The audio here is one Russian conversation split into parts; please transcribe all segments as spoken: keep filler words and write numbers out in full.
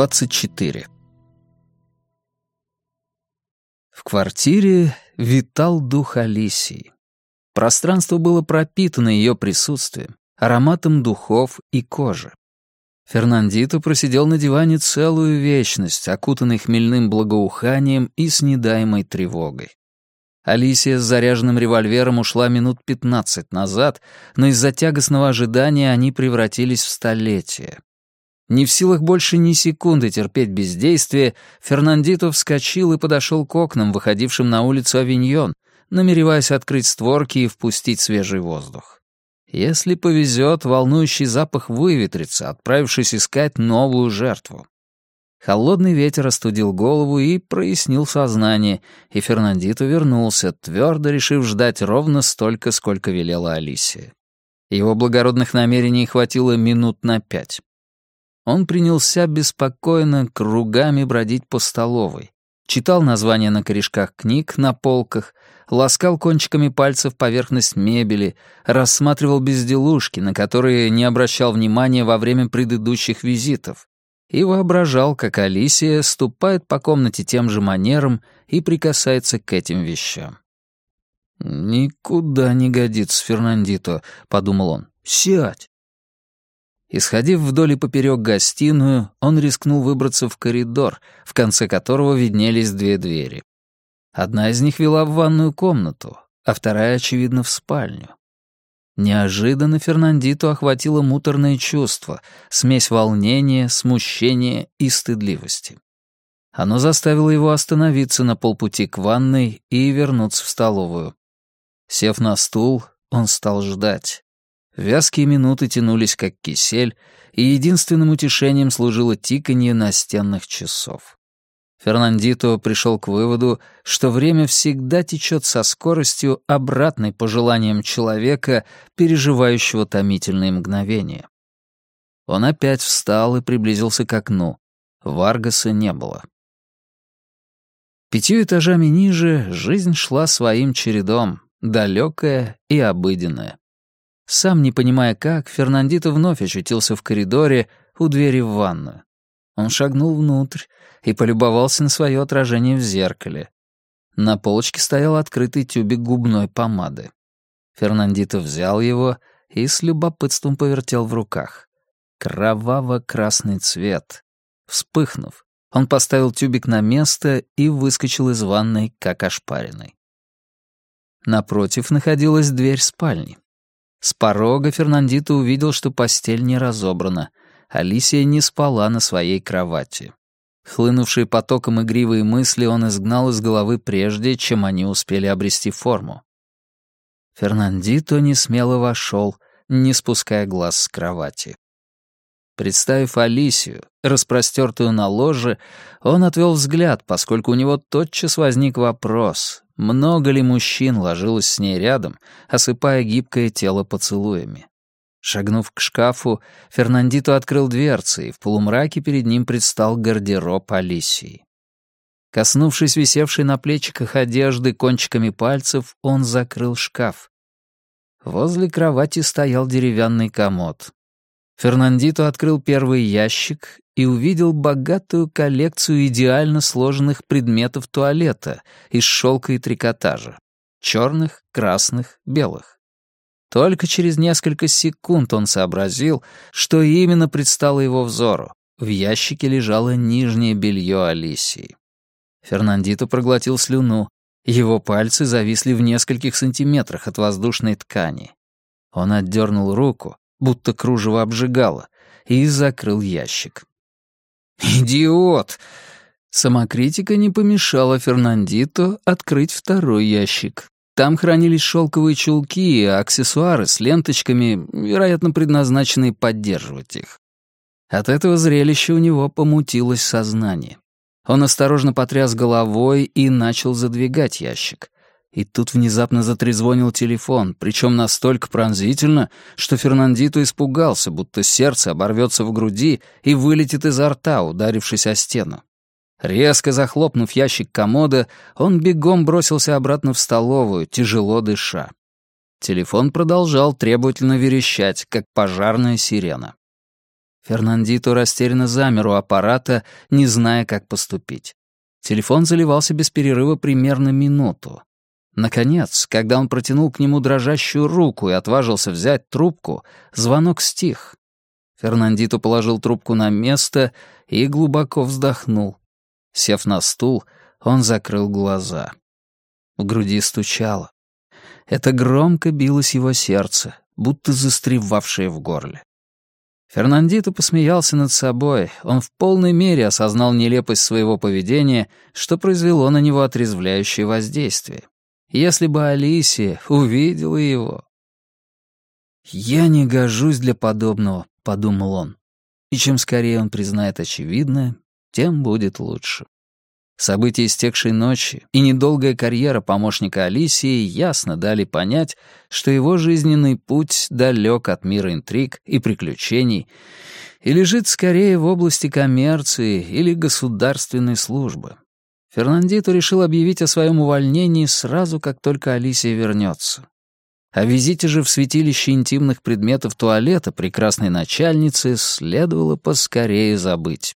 двадцать четыре. В квартире витал дух Алисии. Пространство было пропитано ее присутствием, ароматом духов и кожи. Фернандито просидел на диване целую вечность, окутанный хмельным благоуханием и снедаемой тревогой. Алисия с заряженным револьвером ушла минут пятнадцать назад, но из-за тягостного ожидания они превратились в столетия. Не в силах больше ни секунды терпеть бездействие, Фернандито вскочил и подошел к окнам, выходившим на улицу Авиньон, намереваясь открыть створки и впустить свежий воздух. Если повезет, волнующий запах выветрится, отправившись искать новую жертву. Холодный ветер остудил голову и прояснил сознание, и Фернандито вернулся, твердо решив ждать ровно столько, сколько велела Алисия. Его благородных намерений хватило минут на пять. Он принялся беспокойно кругами бродить по столовой, читал названия на корешках книг на полках, ласкал кончиками пальцев поверхность мебели, рассматривал безделушки, на которые не обращал внимания во время предыдущих визитов, и воображал, как Алисия ступает по комнате тем же манером и прикасается к этим вещам. «Никуда не годится, Фернандито», — подумал он. «Сядь». Исходив вдоль и поперек гостиную, он рискнул выбраться в коридор, в конце которого виднелись две двери. Одна из них вела в ванную комнату, а вторая, очевидно, в спальню. Неожиданно Фернандито охватило муторное чувство, смесь волнения, смущения и стыдливости. Оно заставило его остановиться на полпути к ванной и вернуться в столовую. Сев на стул, он стал ждать. Вязкие минуты тянулись, как кисель, и единственным утешением служило тиканье настенных часов. Фернандито пришел к выводу, что время всегда течет со скоростью, обратной по желаниям человека, переживающего томительные мгновения. Он опять встал и приблизился к окну. Варгаса не было. Пятью этажами ниже жизнь шла своим чередом, далекая и обыденная. Сам не понимая как, Фернандито вновь очутился в коридоре у двери в ванную. Он шагнул внутрь и полюбовался на свое отражение в зеркале. На полочке стоял открытый тюбик губной помады. Фернандито взял его и с любопытством повертел в руках. Кроваво-красный цвет. Вспыхнув, он поставил тюбик на место и выскочил из ванной, как ошпаренный. Напротив находилась дверь спальни. С порога Фернандито увидел, что постель не разобрана. Алисия не спала на своей кровати. Хлынувшие потоком игривые мысли он изгнал из головы прежде, чем они успели обрести форму. Фернандито несмело вошел, не спуская глаз с кровати. Представив Алисию, распростертую на ложе, он отвел взгляд, поскольку у него тотчас возник вопрос, много ли мужчин ложилось с ней рядом, осыпая гибкое тело поцелуями. Шагнув к шкафу, Фернандито открыл дверцы, и в полумраке перед ним предстал гардероб Алисии. Коснувшись висевшей на плечиках одежды кончиками пальцев, он закрыл шкаф. Возле кровати стоял деревянный комод. Фернандито открыл первый ящик и увидел богатую коллекцию идеально сложенных предметов туалета из шелка и трикотажа. Черных, красных, белых. Только через несколько секунд он сообразил, что именно предстало его взору. В ящике лежало нижнее белье Алисии. Фернандито проглотил слюну. Его пальцы зависли в нескольких сантиметрах от воздушной ткани. Он отдернул руку, будто кружево обжигало, и закрыл ящик. «Идиот!» Самокритика не помешала Фернандито открыть второй ящик. Там хранились шелковые чулки и аксессуары с ленточками, вероятно, предназначенные поддерживать их. От этого зрелища у него помутилось сознание. Он осторожно потряс головой и начал задвигать ящик. И тут внезапно затрезвонил телефон, причем настолько пронзительно, что Фернандито испугался, будто сердце оборвется в груди и вылетит изо рта, ударившись о стену. Резко захлопнув ящик комода, он бегом бросился обратно в столовую, тяжело дыша. Телефон продолжал требовательно верещать, как пожарная сирена. Фернандито растерянно замер у аппарата, не зная, как поступить. Телефон заливался без перерыва примерно минуту. Наконец, когда он протянул к нему дрожащую руку и отважился взять трубку, звонок стих. Фернандито положил трубку на место и глубоко вздохнул. Сев на стул, он закрыл глаза. В груди стучало. Это громко билось его сердце, будто застревавшее в горле. Фернандито посмеялся над собой. Он в полной мере осознал нелепость своего поведения, что произвело на него отрезвляющее воздействие. Если бы Алисия увидела его... «Я не гожусь для подобного», — подумал он. И чем скорее он признает очевидное, тем будет лучше. События истекшей ночи и недолгая карьера помощника Алисии ясно дали понять, что его жизненный путь далек от мира интриг и приключений и лежит скорее в области коммерции или государственной службы. Фернандито решил объявить о своем увольнении сразу, как только Алисия вернется. О визите же в святилище интимных предметов туалета прекрасной начальницы следовало поскорее забыть.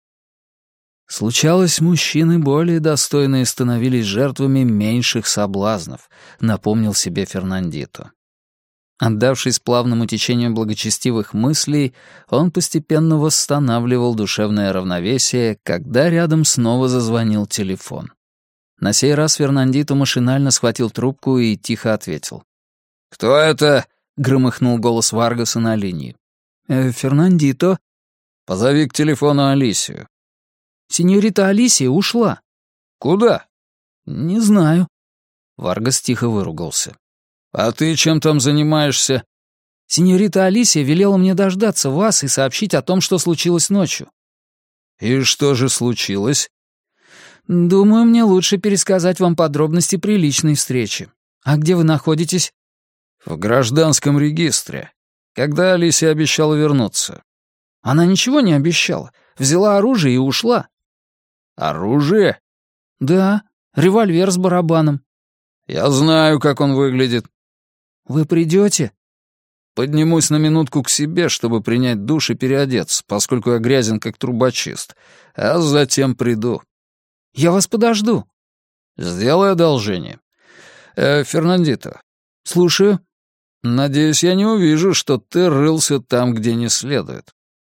Случалось, мужчины более достойные становились жертвами меньших соблазнов, напомнил себе Фернандито. Отдавшись плавному течению благочестивых мыслей, он постепенно восстанавливал душевное равновесие, когда рядом снова зазвонил телефон. На сей раз Фернандито машинально схватил трубку и тихо ответил. «Кто это?» — громыхнул голос Варгаса на линии. «Э, «Фернандито». «Позови к телефону Алисию». «Синьорита Алисия ушла». «Куда?» «Не знаю». Варгас тихо выругался. «А ты чем там занимаешься?» «Синьорита Алисия велела мне дождаться вас и сообщить о том, что случилось ночью». «И что же случилось?» «Думаю, мне лучше пересказать вам подробности при личной встрече. А где вы находитесь?» «В гражданском регистре. Когда Алисия обещала вернуться?» «Она ничего не обещала. Взяла оружие и ушла». «Оружие?» «Да, револьвер с барабаном». «Я знаю, как он выглядит». «Вы придете?» «Поднимусь на минутку к себе, чтобы принять душ и переодеться, поскольку я грязен как трубочист, а затем приду». «Я вас подожду». «Сделай одолжение». Э, Фернандито». «Слушаю». «Надеюсь, я не увижу, что ты рылся там, где не следует».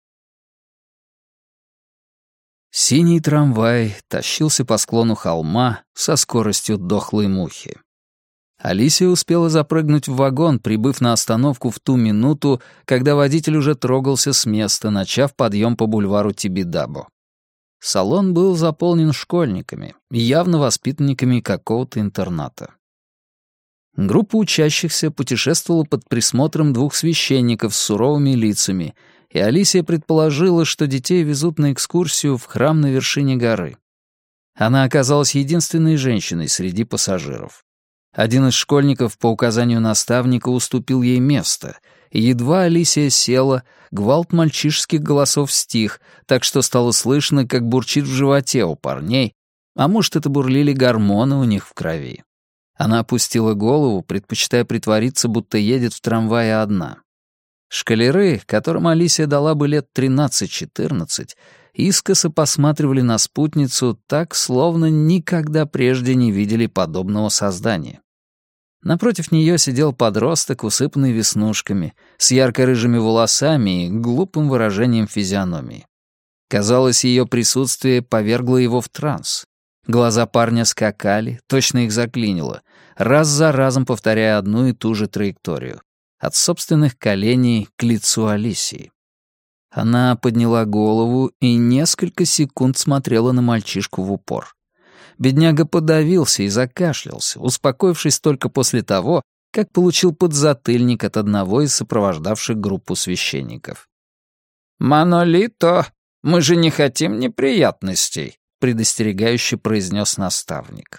Синий трамвай тащился по склону холма со скоростью дохлой мухи. Алисия успела запрыгнуть в вагон, прибыв на остановку в ту минуту, когда водитель уже трогался с места, начав подъем по бульвару Тибидабо. Салон был заполнен школьниками, явно воспитанниками какого-то интерната. Группа учащихся путешествовала под присмотром двух священников с суровыми лицами, и Алисия предположила, что детей везут на экскурсию в храм на вершине горы. Она оказалась единственной женщиной среди пассажиров. Один из школьников по указанию наставника уступил ей место, и едва Алисия села, гвалт мальчишеских голосов стих, так что стало слышно, как бурчит в животе у парней, а может, это бурлили гормоны у них в крови. Она опустила голову, предпочитая притвориться, будто едет в трамвае одна. Школяры, которым Алисия дала бы лет тринадцать-четырнадцать, искоса посматривали на спутницу так, словно никогда прежде не видели подобного создания. Напротив нее сидел подросток, усыпанный веснушками, с ярко-рыжими волосами и глупым выражением физиономии. Казалось, ее присутствие повергло его в транс. Глаза парня скакали, точно их заклинило, раз за разом повторяя одну и ту же траекторию. От собственных коленей к лицу Алисии. Она подняла голову и несколько секунд смотрела на мальчишку в упор. Бедняга подавился и закашлялся, успокоившись только после того, как получил подзатыльник от одного из сопровождавших группу священников. «Манолито, мы же не хотим неприятностей», — предостерегающе произнес наставник.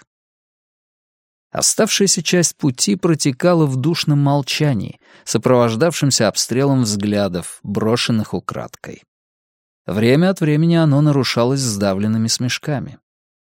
Оставшаяся часть пути протекала в душном молчании, сопровождавшемся обстрелом взглядов, брошенных украдкой. Время от времени оно нарушалось сдавленными смешками.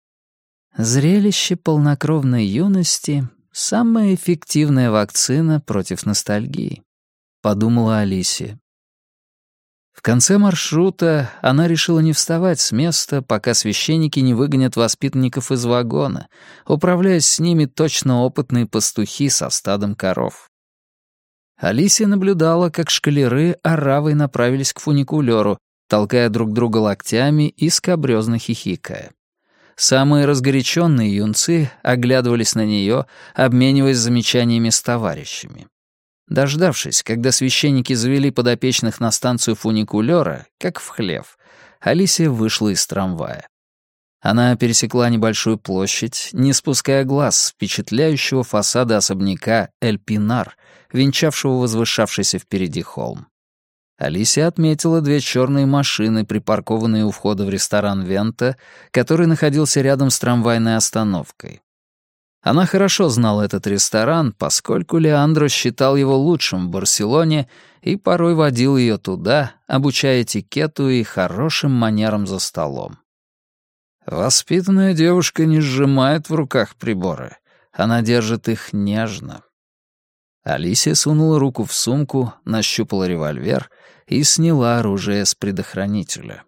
Зрелище полнокровной юности — самая эффективная вакцина против ностальгии, подумала Алисия. В конце маршрута она решила не вставать с места, пока священники не выгонят воспитанников из вагона, управляясь с ними точно опытные пастухи со стадом коров. Алисия наблюдала, как школяры оравой направились к фуникулёру, толкая друг друга локтями и скабрёзно хихикая. Самые разгоряченные юнцы оглядывались на нее, обмениваясь замечаниями с товарищами. Дождавшись, когда священники завели подопечных на станцию фуникулёра, как в хлев, Алисия вышла из трамвая. Она пересекла небольшую площадь, не спуская глаз с впечатляющего фасада особняка Эль-Пинар, венчавшего возвышавшийся впереди холм. Алисия отметила две черные машины, припаркованные у входа в ресторан «Вента», который находился рядом с трамвайной остановкой. Она хорошо знала этот ресторан, поскольку Леандро считал его лучшим в Барселоне и порой водил ее туда, обучая этикету и хорошим манерам за столом. Воспитанная девушка не сжимает в руках приборы, она держит их нежно. Алисия сунула руку в сумку, нащупала револьвер и сняла оружие с предохранителя.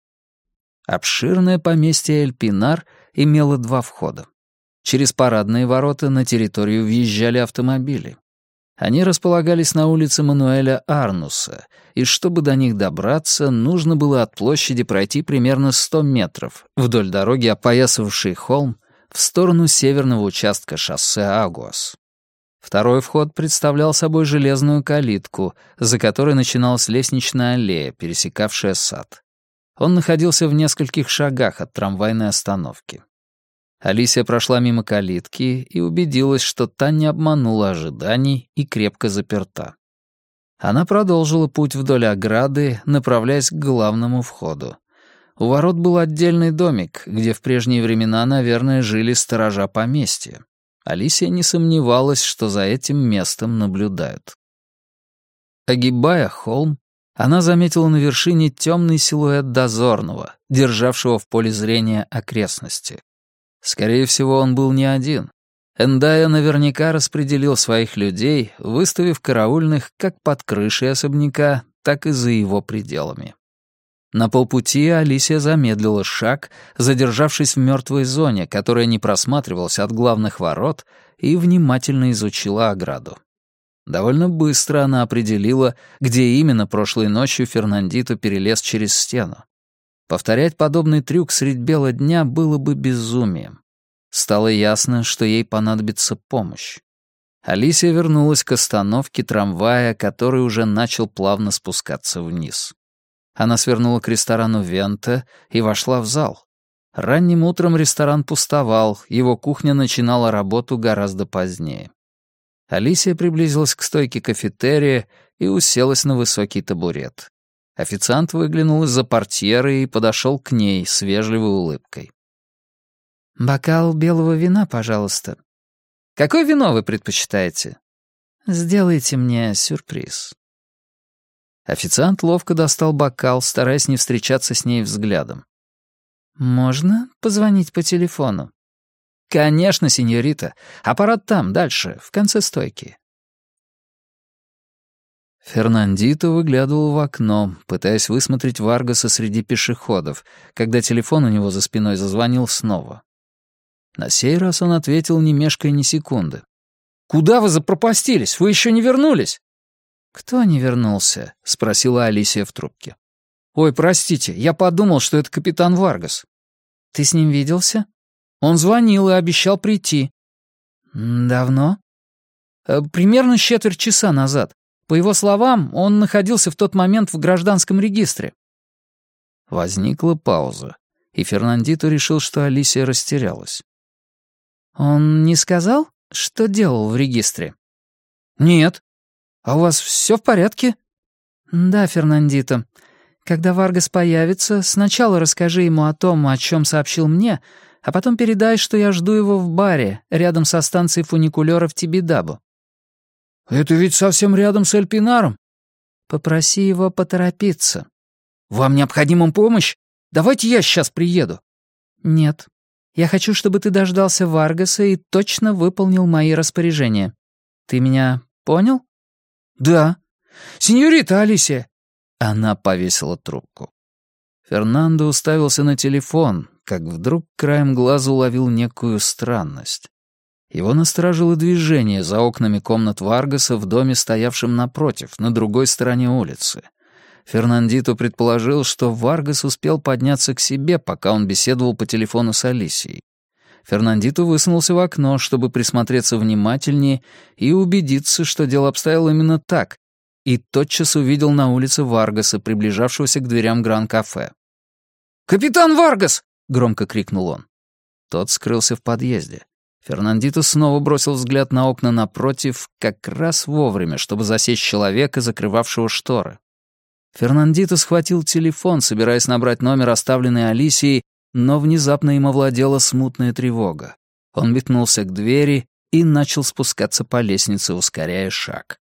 Обширное поместье Эль-Пинар имело два входа. Через парадные ворота на территорию въезжали автомобили. Они располагались на улице Мануэля Арнуса, и чтобы до них добраться, нужно было от площади пройти примерно сто метров вдоль дороги, опоясывавшей холм, в сторону северного участка шоссе Агуас. Второй вход представлял собой железную калитку, за которой начиналась лестничная аллея, пересекавшая сад. Он находился в нескольких шагах от трамвайной остановки. Алисия прошла мимо калитки и убедилась, что та не обманула ожиданий и крепко заперта. Она продолжила путь вдоль ограды, направляясь к главному входу. У ворот был отдельный домик, где в прежние времена, наверное, жили сторожа поместья. Алисия не сомневалась, что за этим местом наблюдают. Огибая холм, она заметила на вершине темный силуэт дозорного, державшего в поле зрения окрестности. Скорее всего, он был не один. Эндая наверняка распределил своих людей, выставив караульных как под крышей особняка, так и за его пределами. На полпути Алисия замедлила шаг, задержавшись в мертвой зоне, которая не просматривалась от главных ворот, и внимательно изучила ограду. Довольно быстро она определила, где именно прошлой ночью Фернандито перелез через стену. Повторять подобный трюк средь бела дня было бы безумием. Стало ясно, что ей понадобится помощь. Алисия вернулась к остановке трамвая, который уже начал плавно спускаться вниз. Она свернула к ресторану «Вента» и вошла в зал. Ранним утром ресторан пустовал, его кухня начинала работу гораздо позднее. Алисия приблизилась к стойке кафетерия и уселась на высокий табурет. Официант выглянул из-за портьеры и подошел к ней с вежливой улыбкой. «Бокал белого вина, пожалуйста». «Какое вино вы предпочитаете?» «Сделайте мне сюрприз». Официант ловко достал бокал, стараясь не встречаться с ней взглядом. «Можно позвонить по телефону?» «Конечно, сеньорита. Аппарат там, дальше, в конце стойки». Фернандито выглядывал в окно, пытаясь высмотреть Варгаса среди пешеходов, когда телефон у него за спиной зазвонил снова. На сей раз он ответил, не мешкая ни секунды. «Куда вы запропастились? Вы еще не вернулись?» «Кто не вернулся?» — спросила Алисия в трубке. «Ой, простите, я подумал, что это капитан Варгас». «Ты с ним виделся?» «Он звонил и обещал прийти». «Давно?» «Примерно с четверть часа назад. По его словам, он находился в тот момент в гражданском регистре». Возникла пауза, и Фернандито решил, что Алисия растерялась. «Он не сказал, что делал в регистре?» «Нет. А у вас все в порядке?» «Да, Фернандито. Когда Варгас появится, сначала расскажи ему о том, о чем сообщил мне, а потом передай, что я жду его в баре, рядом со станцией фуникулёра в Тибидабо». «Это ведь совсем рядом с Эль-Пинаром». «Попроси его поторопиться». «Вам необходима помощь? Давайте я сейчас приеду». «Нет. Я хочу, чтобы ты дождался Варгаса и точно выполнил мои распоряжения. Ты меня понял?» «Да. Сеньорита Алисия». Она повесила трубку. Фернандо уставился на телефон, как вдруг краем глаза уловил некую странность. Его насторожило движение за окнами комнат Варгаса в доме, стоявшем напротив, на другой стороне улицы. Фернандито предположил, что Варгас успел подняться к себе, пока он беседовал по телефону с Алисией. Фернандито высунулся в окно, чтобы присмотреться внимательнее и убедиться, что дело обстояло именно так, и тотчас увидел на улице Варгаса, приближавшегося к дверям Гран-кафе. «Капитан Варгас!» — громко крикнул он. Тот скрылся в подъезде. Фернандито снова бросил взгляд на окна напротив, как раз вовремя, чтобы засечь человека, закрывавшего шторы. Фернандито схватил телефон, собираясь набрать номер, оставленный Алисией, но внезапно им овладела смутная тревога. Он метнулся к двери и начал спускаться по лестнице, ускоряя шаг.